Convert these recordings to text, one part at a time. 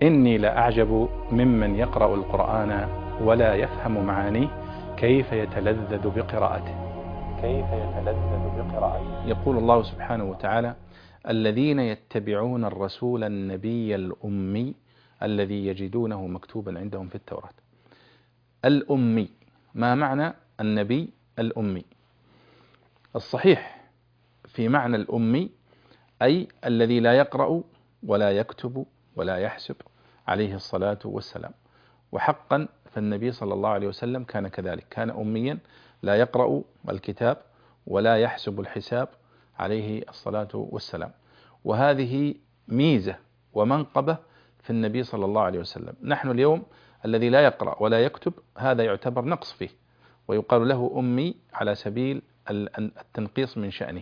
إني لأعجب ممن يقرأ القرآن ولا يفهم معانيه كيف يتلذذ بقراءته. يقول الله سبحانه وتعالى: الذين يتبعون الرسول النبي الأمي الذي يجدونه مكتوبا عندهم في التوراة. الأمي، ما معنى النبي الأمي؟ الصحيح في معنى الأمي أي الذي لا يقرأ ولا يكتب ولا يحسب عليه الصلاة والسلام. وحقا فالنبي صلى الله عليه وسلم كان كذلك، كان أميا لا يقرأ الكتاب ولا يحسب الحساب عليه الصلاة والسلام. وهذه ميزة ومنقبة في النبي صلى الله عليه وسلم. نحن اليوم الذي لا يقرأ ولا يكتب هذا يعتبر نقص فيه، ويقال له أمي على سبيل التنقيص من شأنه.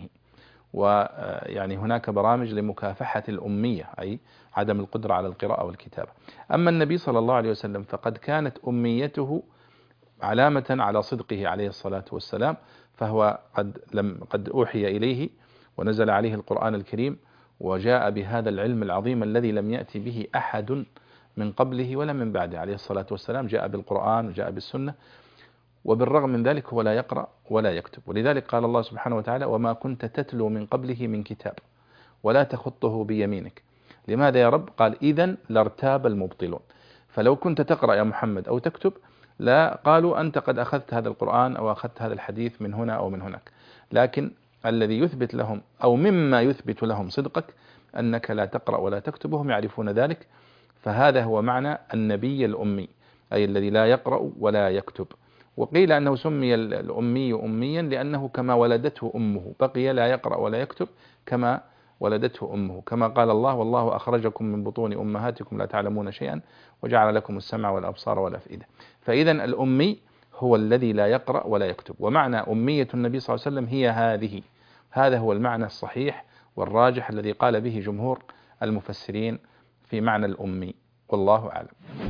ويعني هناك برامج لمكافحة الأمية، أي عدم القدرة على القراءة والكتابة. أما النبي صلى الله عليه وسلم فقد كانت أميته علامة على صدقه عليه الصلاة والسلام، فهو قد أوحي إليه ونزل عليه القرآن الكريم، وجاء بهذا العلم العظيم الذي لم يأتي به أحد من قبله ولا من بعده عليه الصلاة والسلام. جاء بالقرآن وجاء بالسنة، وبالرغم من ذلك هو لا يقرأ ولا يكتب. ولذلك قال الله سبحانه وتعالى: وما كنت تتلو من قبله من كتاب ولا تخطه بيمينك. لماذا يا رب؟ قال: إذن لارتاب المبطلون. فلو كنت تقرأ يا محمد أو تكتب لا قالوا أنت قد أخذت هذا القرآن أو أخذت هذا الحديث من هنا أو من هناك. لكن الذي يثبت لهم أو مما يثبت لهم صدقك أنك لا تقرأ ولا تكتب، وهم يعرفون ذلك. فهذا هو معنى النبي الأمي، أي الذي لا يقرأ ولا يكتب. وقيل أنه سمي الأمي أميا لأنه كما ولدته أمه بقي لا يقرأ ولا يكتب كما ولدته أمه، كما قال الله: والله أخرجكم من بطون أمهاتكم لا تعلمون شيئا وجعل لكم السمع والأبصار والأفئدة. فإذا الأمي هو الذي لا يقرأ ولا يكتب. ومعنى أمية النبي صلى الله عليه وسلم هي هذه. هذا هو المعنى الصحيح والراجح الذي قال به جمهور المفسرين في معنى الأمي، والله أعلم.